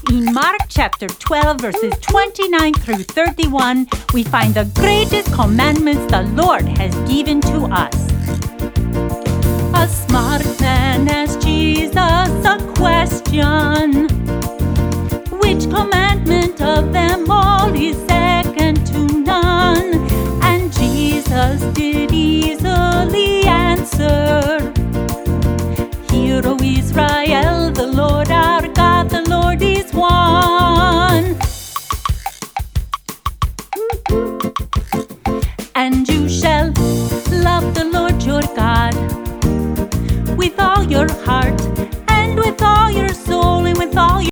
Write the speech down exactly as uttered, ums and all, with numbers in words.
In Mark chapter twelve, verses twenty-nine through thirty-one, we find the greatest commandments the Lord has given to us. A smart man asked Jesus a question. Which commandment of them all is second to none? And Jesus did easily answer. Hear, O Israel, the Lord our God, the Lord is one. And you shall love the Lord your God with all your heart, and with all your soul, and with all your